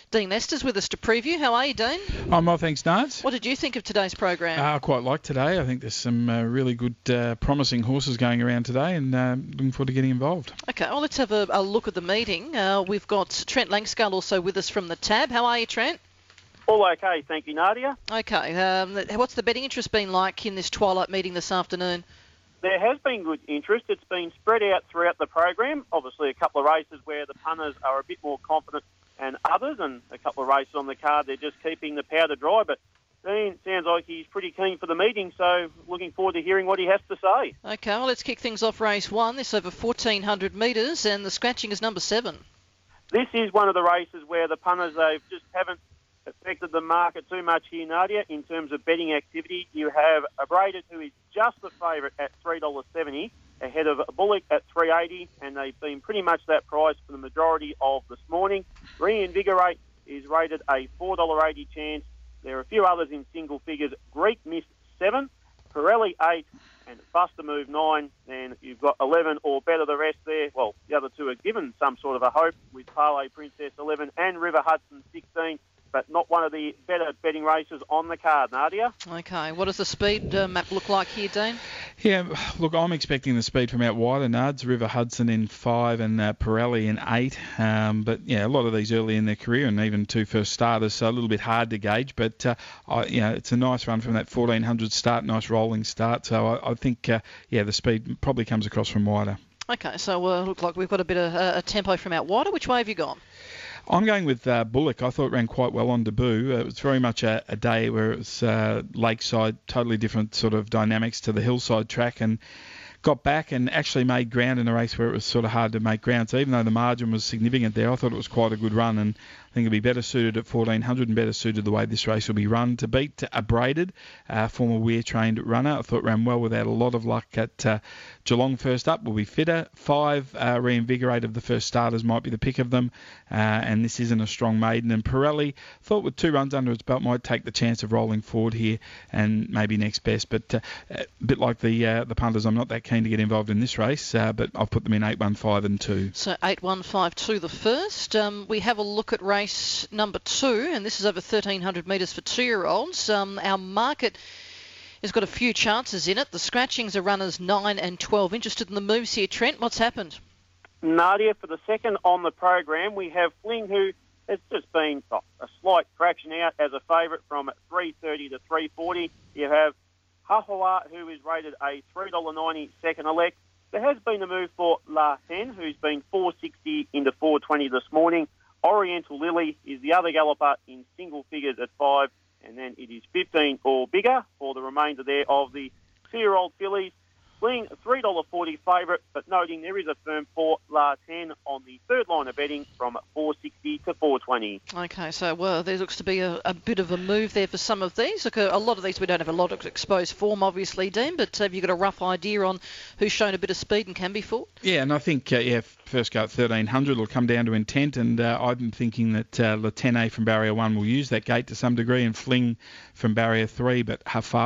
Dean Estes with us to preview. How are you, Dean? I'm well, thanks, Nards. What did you think of today's program? I quite like today. I think there's some really good, promising horses going around today, and looking forward to getting involved. Okay, well, let's have a look at the meeting. We've got Trent Langskull also with us from the Tab. How are you, Trent? All okay, thank you, Nadia. Okay, what's the betting interest been like in this twilight meeting this afternoon? There has been good interest. It's been spread out throughout the program. Obviously, a couple of races where the punters are a bit more confident than others, and a couple of races on the card they're just keeping the powder dry. But Dean sounds like he's pretty keen for the meeting, so looking forward to hearing what he has to say. Okay, well, let's kick things off race 1. This over 1,400 metres, and the scratching is number 7. This is one of the races where the punters, they just haven't affected the market too much here, Nadia, in terms of betting activity. You have Abraded, who is just the favourite at $3.70, ahead of Bullock at $3.80, and they've been pretty much that price for the majority of this morning. Reinvigorate is rated a $4.80 chance. There are a few others in single figures. Greek Mist 7, Pirelli 8, and Buster Move 9. Then you've got 11 or better the rest there. Well, the other two are given some sort of a hope with Parlay Princess 11 and River Hudson 16. But not one of the better betting races on the card, Nadia. Okay, what does the speed map look like here, Dean? Yeah, look, I'm expecting the speed from out wider, Nards. River Hudson in 5 and Pirelli in 8. But, yeah, a lot of these early in their career and even 2 first starters, so a little bit hard to gauge. But, it's a nice run from that 1,400 start, nice rolling start. So I think, the speed probably comes across from wider. Okay, so look like we've got a bit of a tempo from out wider. Which way have you gone? I'm going with Bullock. I thought it ran quite well on debut. It was very much a day where it was lakeside, totally different sort of dynamics to the hillside track, and got back and actually made ground in a race where it was sort of hard to make ground. So even though the margin was significant there, I thought it was quite a good run, and I think it'll be better suited at 1,400 and better suited the way this race will be run. To beat Abraded, former Weir-trained runner, I thought ran well without a lot of luck at Geelong first up. Will be fitter. 5 Reinvigorate of the first starters might be the pick of them, and this isn't a strong maiden. And Pirelli, thought with 2 runs under its belt, might take the chance of rolling forward here and maybe next best. But a bit like the punters, I'm not that keen to get involved in this race, but I've put them in 8, 1, 5 and 2. So 8, 1, 5, 2 the first. We have a look at race number 2, and this is over 1,300 metres for 2-year-olds. Our market has got a few chances in it. The scratchings are runners 9 and 12. Interested in the moves here, Trent? What's happened? Nadia, for the second on the program, we have Fling, who has just been a slight fraction out as a favourite from $3.30 to $3.40. You have Hahawa, who is rated a $3.90 second elect. There has been a move for La Ten, who's been $4.60 into $4.20 this morning. Oriental Lily is the other galloper in single figures at 5, and then it is 15 or bigger for the remainder there of the 2-year-old fillies. Being a $3.40 favourite, but noting there is a firm for La 10 on the third line of betting from $4.60 to $4.20. Okay, so there looks to be a bit of a move there for some of these. Look, a lot of these we don't have a lot of exposed form, obviously, Dean, but have you got a rough idea on who's shown a bit of speed and can be fought? Yeah, and I think, first go at 1,300 will come down to intent, and I'm thinking that Latene from Barrier 1 will use that gate to some degree, and Fling from Barrier 3, but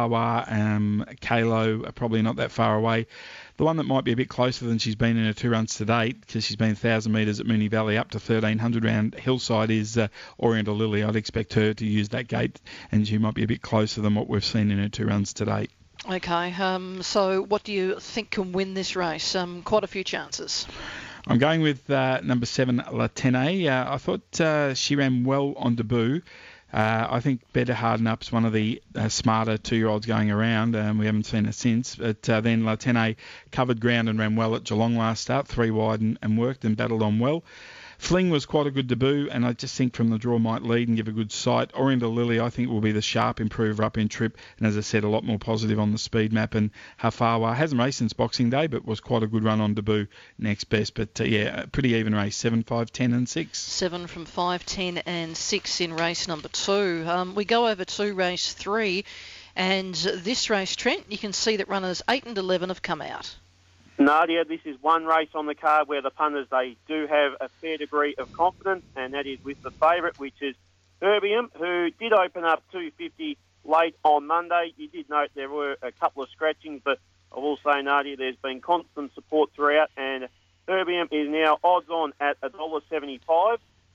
Hafawa, Kalo are probably not that far away. The one that might be a bit closer than she's been in her 2 runs to date, because she's been 1,000 metres at Moonee Valley up to 1,300 round hillside, is Oriental Lily. I'd expect her to use that gate, and she might be a bit closer than what we've seen in her 2 runs to date. Okay, so what do you think can win this race? Quite a few chances. I'm going with number 7, Latene. I thought she ran well on debut. I think Better Harden Up's one of the smarter 2-year-olds going around. We haven't seen her since. But then Latene covered ground and ran well at Geelong last start, 3 wide and worked and battled on well. Fling was quite a good debut, and I just think from the draw might lead and give a good sight. Oriental Lily, I think, will be the sharp improver up in trip, and as I said, a lot more positive on the speed map. And Hafawa hasn't raced since Boxing Day, but was quite a good run on debut, next best. But pretty even race, 7, 5, 10 and 6. 7 from 5, 10 and 6 in race number 2. We go over to race 3, and this race, Trent, you can see that runners 8 and 11 have come out. Nadia, this is one race on the card where the punters, they do have a fair degree of confidence, and that is with the favourite, which is Herbium, who did open up 250 late on Monday. You did note there were a couple of scratchings, but I will say, Nadia, there's been constant support throughout, and Herbium is now odds on at $1.75.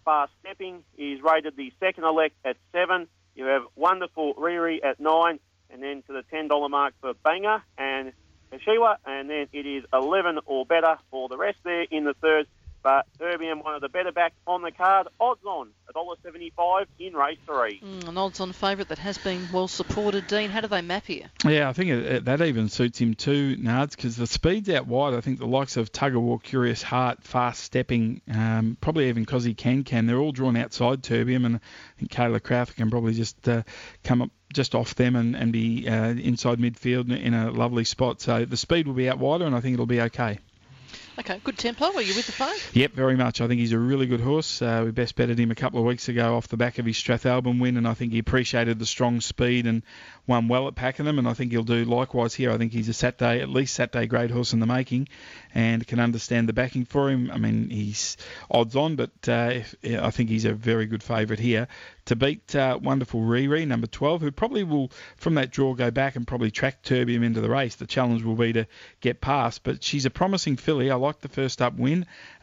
Fast Stepping is rated the second elect at 7. You have Wonderful Riri at 9, and then to the $10 mark for Banger and Kashiwa, and then it is 11 or better for the rest there in the third. But Terbium, one of the better backs on the card, odds on $1.75 in race 3. An odds-on favourite that has been well supported. Dean, how do they map here? Yeah, I think that even suits him too, Nards, because the speed's out wide. I think the likes of Tug of War, Curious Heart, Fast Stepping, probably even Cosy Can, they're all drawn outside Terbium, and I think Kayla Crowther can probably just come up just off them and be inside midfield in a lovely spot. So the speed will be out wider, and I think it'll be okay. Okay, good tempo. Are you with the phone? Yep, very much. I think he's a really good horse. We best betted him a couple of weeks ago off the back of his Strathalbyn win, and I think he appreciated the strong speed and won well at Pakenham, and I think he'll do likewise here. I think he's a at least Saturday grade horse in the making, and can understand the backing for him. I mean, he's odds on, but I think he's a very good favourite here to beat Wonderful Riri, number 12, who probably will, from that draw, go back and probably track Terbium into the race. The challenge will be to get past, but she's a promising filly. I like the first up win.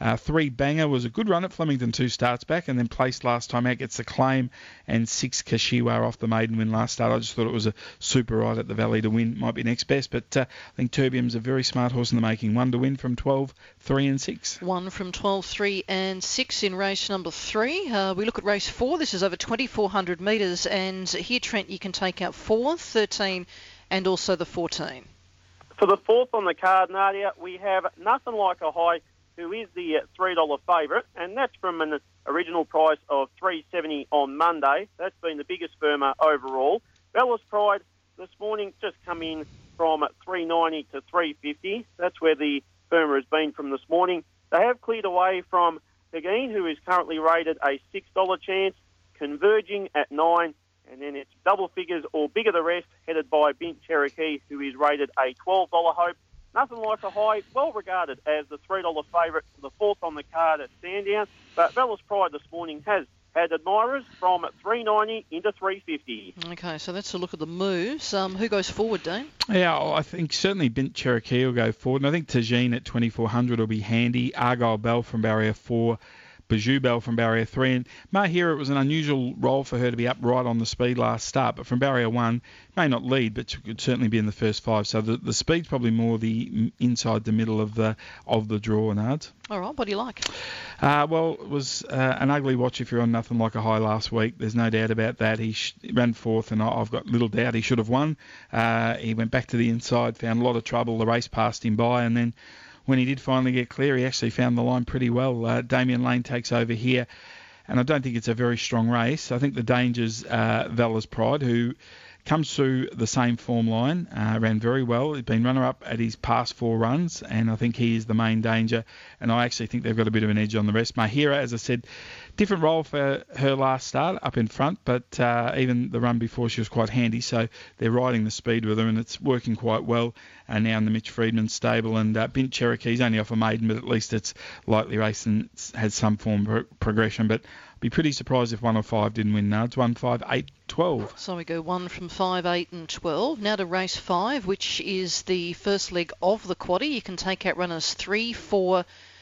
3 Banger was a good run at Flemington 2 starts back, and then placed last time out, gets the claim, and 6 Kashiwa off the maiden win last start. I just thought it was a super ride at the Valley to win. Might be next best, but I think Terbium's a very smart horse in the making. 1 to win from 12, 3 and 6. 1 from 12, 3 and 6 in race number 3. We look at race 4. This is over 2,400 metres, and here, Trent, you can take out 4, 13 and also the 14. For the fourth on the card, Nadia, we have Nothing Like a High, who is the $3 favourite, and that's from an original price of $3.70 on Monday. That's been the biggest firmer overall. Bella's Pride this morning just come in from $3.90 to $3.50. That's where the firmer has been from this morning. They have cleared away from Pegeen, who is currently rated a $6 chance, Converging at 9, and then it's double figures or bigger the rest, headed by Bint Cherokee, who is rated a $12 hope. Nothing Like a High, well regarded as the $3 favourite for the fourth on the card at Sandown, but Bella's Pride this morning has had admirers from $3.90 into $3.50. Okay, so that's a look at the moves. Who goes forward, Dane? Yeah, I think certainly Bint Cherokee will go forward, and I think Tajine at 2,400 will be handy. Argyle Bell from barrier 4. Bijou Bell from barrier 3, and Mahira, it was an unusual role for her to be up right on the speed last start, but from barrier 1, may not lead, but she could certainly be in the first 5, so the speed's probably more the inside the middle of the draw, Nards. All right, what do you like? Well, it was an ugly watch if you're on Nothing Like a High last week. There's no doubt about that. He ran fourth, and I've got little doubt he should have won. He went back to the inside, found a lot of trouble. The race passed him by, and then when he did finally get clear, he actually found the line pretty well. Damien Lane takes over here, and I don't think it's a very strong race. I think the danger's Bella's Pride, who comes through the same form line, ran very well. He's been runner-up at his past 4 runs, and I think he is the main danger, and I actually think they've got a bit of an edge on the rest. Mahira, as I said, different role for her last start up in front, but even the run before she was quite handy, so they're riding the speed with her, and it's working quite well now in the Mitch Friedman stable. And Bint Cherokee's only off a maiden, but at least it's lightly raced and has some form of progression, but be pretty surprised if 1 or 5 didn't win, Nards. 1, 5, 8, 12. So we go 1 from 5, 8 and 12. Now to race 5, which is the first leg of the quaddie. You can take out runners 3, 4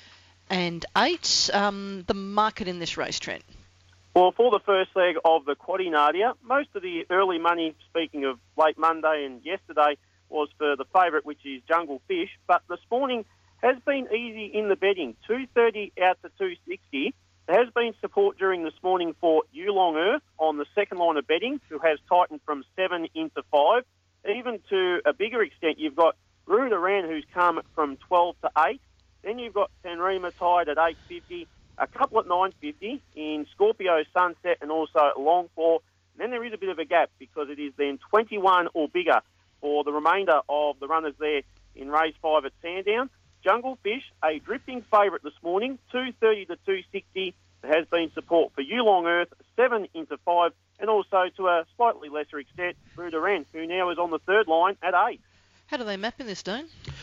and 8. The market in this race, Trent? Well, for the first leg of the quaddie, Nadia, most of the early money, speaking of late Monday and yesterday, was for the favourite, which is Jungle Fish. But this morning has been easy in the betting. 230 out to 260. There has been support during this morning for Yulong Earth on the second line of betting, who has tightened from 7 into 5. Even to a bigger extent, you've got Rudaran, who's come from 12 to 8. Then you've got Sanrema tied at 8.50, a couple at 9.50 in Scorpio Sunset and also Longclaw. And then there is a bit of a gap because it is then 21 or bigger for the remainder of the runners there in race 5 at Sandown. Jungle Fish, a drifting favourite this morning, 230 to 260. There has been support for Yulong Earth, 7 into 5, and also to a slightly lesser extent, Rudaran, who now is on the third line at 8. How do they map in this, Dane?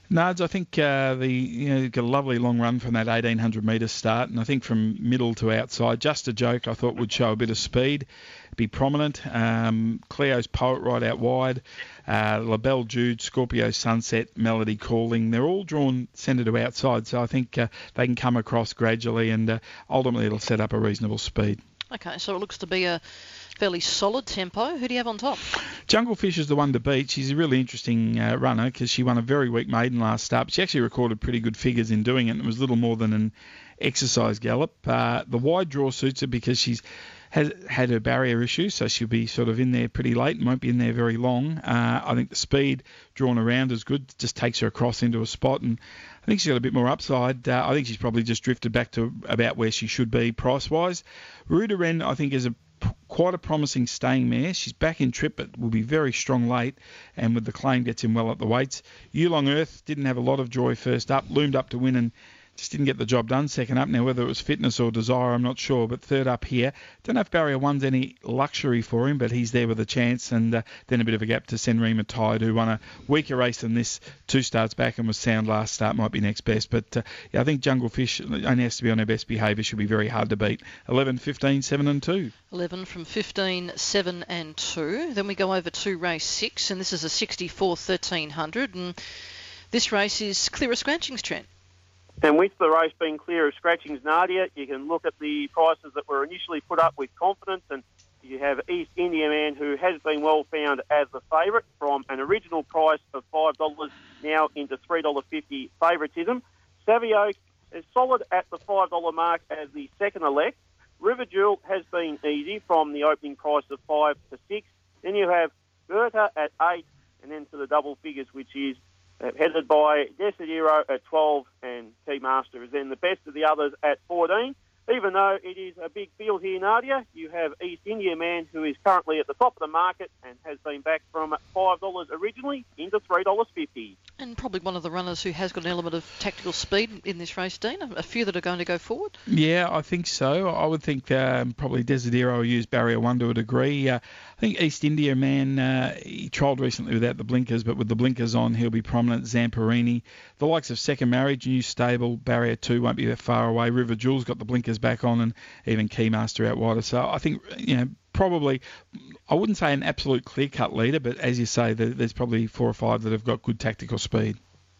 Nards, I think you've got a lovely long run from that 1,800 metre start, and I think from middle to outside, Just a Joke, I thought would show a bit of speed, be prominent. Cleo's Poet right out wide, La Belle Jude, Scorpio Sunset, Melody Calling, they're all drawn centre to outside, so I think they can come across gradually, and ultimately it'll set up a reasonable speed. Okay, so it looks to be a fairly solid tempo. Who do you have on top? Jungle Fish is the one to beat. She's a really interesting runner because she won a very weak maiden last start, but she actually recorded pretty good figures in doing it, and it was little more than an exercise gallop. The wide draw suits her because she's has had her barrier issues, so she'll be sort of in there pretty late and won't be in there very long. I think the speed drawn around is good, just takes her across into a spot, and I think she's got a bit more upside. I think she's probably just drifted back to about where she should be price-wise. Ruda Wren, I think, is quite a promising staying mare. She's back in trip, but will be very strong late, and with the claim gets in well at the weights. Yulong Earth didn't have a lot of joy first up, loomed up to win and just didn't get the job done second up. Now, whether it was fitness or desire, I'm not sure, but third up here. Don't know if Barrier 1's any luxury for him, but he's there with a chance, and then a bit of a gap to Senrima Tide, who won a weaker race than this 2 starts back and was sound last start, might be next best. But I think Jungle Fish only has to be on her best behaviour, should be very hard to beat. 11, 15, 7 and 2. 11 from 15, 7 and 2. Then we go over to race 6, and this is a 64 1300, and this race is clear of scratchings, Trent. And with the race being clear of scratchings, Nadia, you can look at the prices that were initially put up with confidence, and you have East India Man, who has been well found as the favourite, from an original price of $5 now into $3.50 favouritism. Savvy Oak is solid at the $5 mark as the second elect. River Jewel has been easy from the opening price of 5 to 6. Then you have Berta at 8, and then to the double figures, which is headed by Desidero at 12, and Keymaster is then the best of the others at 14. Even though it is a big field here, Nadia, you have East India Man, who is currently at the top of the market and has been back from $5 originally into $3.50. And probably one of the runners who has got an element of tactical speed in this race, Dean. A few that are going to go forward. Yeah, I think so. I would think probably Desidero will use Barrier 1 to a degree. I think East India Man, he trialled recently without the blinkers, but with the blinkers on, he'll be prominent. Zamperini, the likes of Second Marriage, New Stable, Barrier 2 won't be that far away. River Jewel's got the blinkers back on, and even Keymaster out wider. So I think, probably, I wouldn't say an absolute clear-cut leader, but as you say, there's probably 4 or 5 that have got good tactical speed.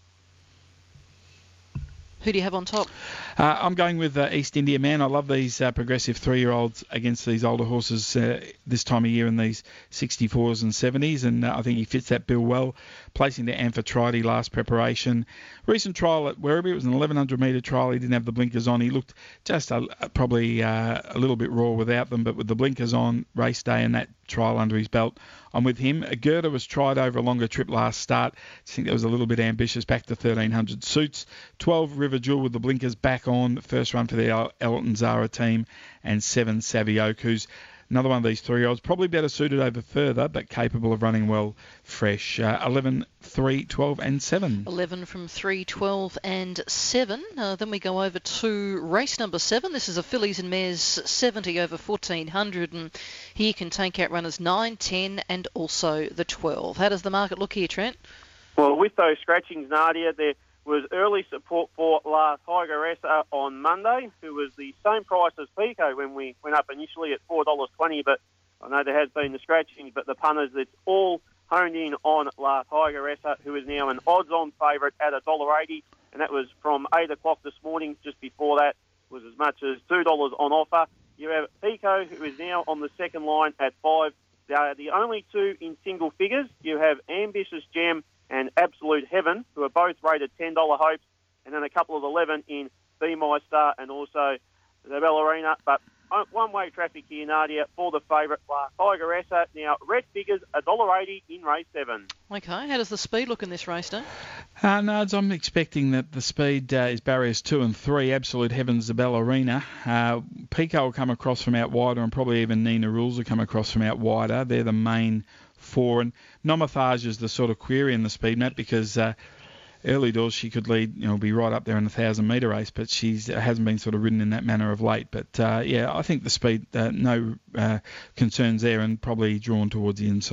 Who do you have on top? I'm going with East India Man. I love these progressive 3-year-olds against these older horses this time of year in these 64s and 70s, and I think he fits that bill well. Placing to Amphitrite last preparation. Recent trial at Werribee, it was an 1,100 metre trial. He didn't have the blinkers on. He looked just probably a little bit raw without them, but with the blinkers on, race day and that trial under his belt, I'm with him. Gerda was tried over a longer trip last start. I think that was a little bit ambitious, back to 1,300 suits. 12, River Jewel with the blinkers back on. First run for the Elton Zara team. And 7, Savvy Oak, who's another one of these 3-year-olds, probably better suited over further, but capable of running well fresh. 11, 3, 12 and 7. 11 from 3, 12 and 7. Then we go over to race number 7. This is a Fillies and Mares 70 over 1,400, and here you can take out runners 9, 10 and also the 12. How does the market look here, Trent? Well, with those scratchings, Nadia, there was early support for La Tigressa on Monday, who was the same price as Pico when we went up initially at $4.20, but I know there has been the scratchings, but the punters, it's all honed in on La Tigressa, who is now an odds-on favourite at $1.80, and that was from 8 o'clock this morning. Just before that was as much as $2 on offer. You have Pico, who is now on the second line at 5. They are the only 2 in single figures. You have Ambitious Gem and Absolute Heaven, who are both rated $10 hopes, and then a couple of 11 in Be My Star and also the Ballerina. But one-way traffic here, Nadia, for the favourite, La Tigressa. Now, red figures, $1.80 in race 7. Okay, how does the speed look in this race, Dan? Nards, I'm expecting that the speed is barriers 2 and 3. Absolute Heaven's the Ballerina. Pico will come across from out wider, and probably even Nina Rules will come across from out wider. They're the main 4, and Nomathage is the sort of query in the speed map, because early doors she could lead, be right up there in the 1,000 metre race, but she hasn't been sort of ridden in that manner of late. But I think the speed, no concerns there, and probably drawn towards the inside.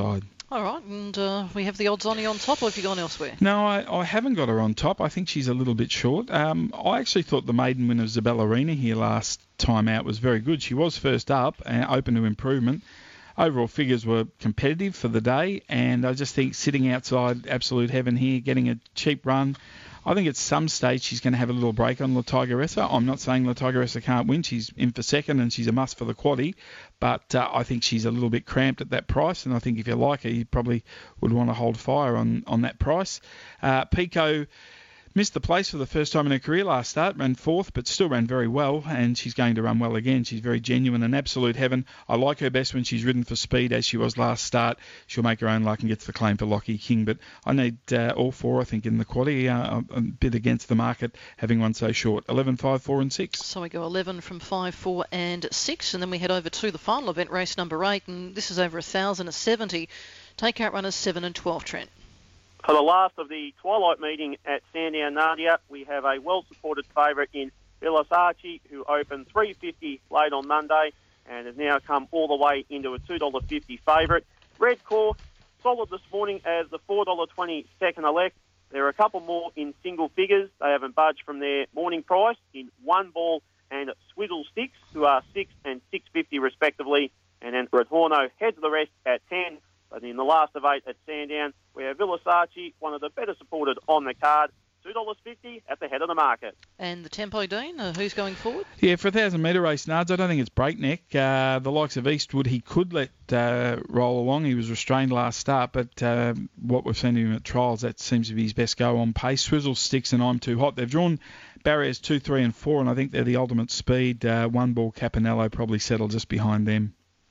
All right, and we have the odds on you on top, or have you gone elsewhere? No, I haven't got her on top. I think she's a little bit short. I actually thought the maiden winner of Zabellarina here last time out was very good. She was first up and open to improvement. Overall figures were competitive for the day, and I just think sitting outside Absolute Heaven here, getting a cheap run, I think at some stage she's going to have a little break on La Tigressa. I'm not saying La Tigressa can't win. She's in for second and she's a must for the quaddie, but I think she's a little bit cramped at that price, and I think if you like her, you probably would want to hold fire on that price. Pico missed the place for the first time in her career last start, ran fourth, but still ran very well, and she's going to run well again. She's very genuine and Absolute Heaven. I like her best when she's ridden for speed, as she was last start. She'll make her own luck and gets the claim for Lockie King, but I need all four, I think, in the quaddie. A bit against the market, having one so short. 11, 5, 4 and 6. So we go 11 from 5, 4 and 6, and then we head over to the final event, race number 8, and this is over 1,070. Take-out runners 7 and 12, Trent. For the last of the Twilight meeting at Sandown Nadia, we have a well-supported favourite in Villasarchi, who opened $3.50 late on Monday and has now come all the way into a $2.50 favourite. Red Core, solid this morning as the $4.20 second elect. There are a couple more in single figures. They haven't budged from their morning price in One Ball and Swizzle Sticks, who are $6 and $6.50 respectively. And then Redhorno heads the rest at 10. But in the last of 8 at Sandown, we have Villasarchi, one of the better supported on the card, $2.50 at the head of the market. And the tempo, Dean, who's going forward? Yeah, for a 1,000-metre race, Nards, I don't think it's breakneck. The likes of Eastwood, he could let roll along. He was restrained last start, but what we've seen of him at trials, that seems to be his best go on pace. Swizzle Sticks and I'm Too Hot. They've drawn barriers 2, 3 and 4, and I think they're the ultimate speed. One Ball Capanello probably settled just behind them.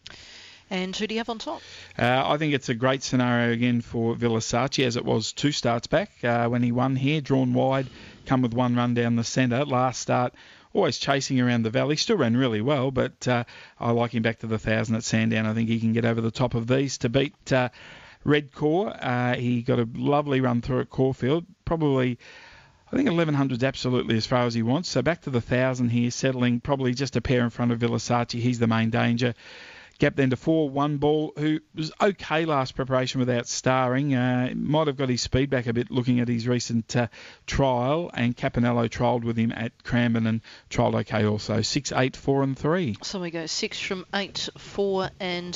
And who do you have on top? I think it's a great scenario again for Villasarchi, as it was 2 starts back when he won here. Drawn wide, come with one run down the centre. Last start, always chasing around the valley. Still ran really well, but I like him back to the 1,000 at Sandown. I think he can get over the top of these to beat Red Core. He got a lovely run through at Caulfield. Probably, I think 1,100 is absolutely as far as he wants. So back to the 1,000 here, settling probably just a pair in front of Villasarchi. He's the main danger. Gap then to 4, One Ball, who was okay last preparation without starring. Might have got his speed back a bit looking at his recent trial, and Capanello trialled with him at Cranbourne and trialled okay also. 6, 8, 4 and 3. So we go 6 from 8, 4 and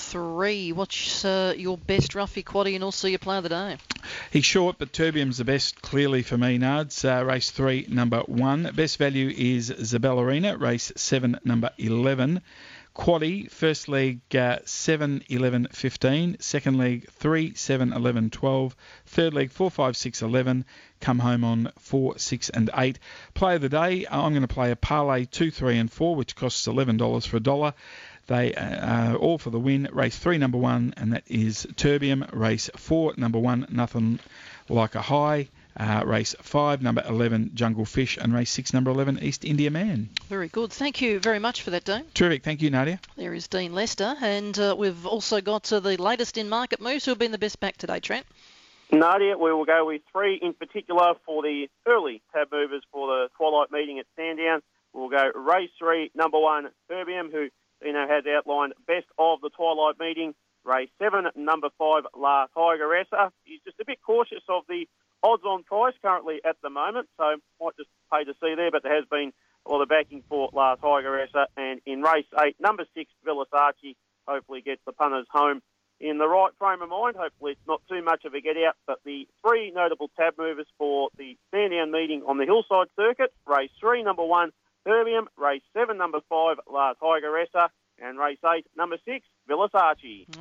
3. What's your best roughie quaddie and also your play of the day? He's short, but Terbium's the best clearly for me, Nards. Race 3, number 1. Best value is Zabellarina. Race 7, number 11. Quaddie, first leg 7, 11, 15. Second leg 3, 7, 11, 12. Third leg 4, 5, 6, 11. Come home on 4, 6 and 8. Play of the day, I'm going to play a parlay 2, 3 and 4, which costs $11 for $1. They are all for the win. Race 3, number 1, and that is Terbium. Race 4, number 1, Nothing Like a High. Race 5, number 11, Jungle Fish, and race 6, number 11, East India Man. Very good. Thank you very much for that, Dean. Terrific. Thank you, Nadia. There is Dean Lester, and we've also got the latest in market moves. Who have been the best back today, Trent? Nadia, we will go with 3 in particular for the early tab movers for the Twilight meeting at Sandown. We'll go race 3, number 1, Herbium, who Dino has outlined best of the Twilight meeting. Race 7, number 5, La Tigressa. He's just a bit cautious of the odds on price currently at the moment, so might just pay to see there, but there has been a lot of backing for La Tigressa. And in race 8, number 6, Villasarchi, hopefully gets the punters home in the right frame of mind. Hopefully it's not too much of a get out, but the 3 notable tab movers for the Sandown meeting on the Hillside Circuit: race 3, number 1, Herbium; race 7, number 5, La Tigressa; and race 8, number 6, Villasarchi.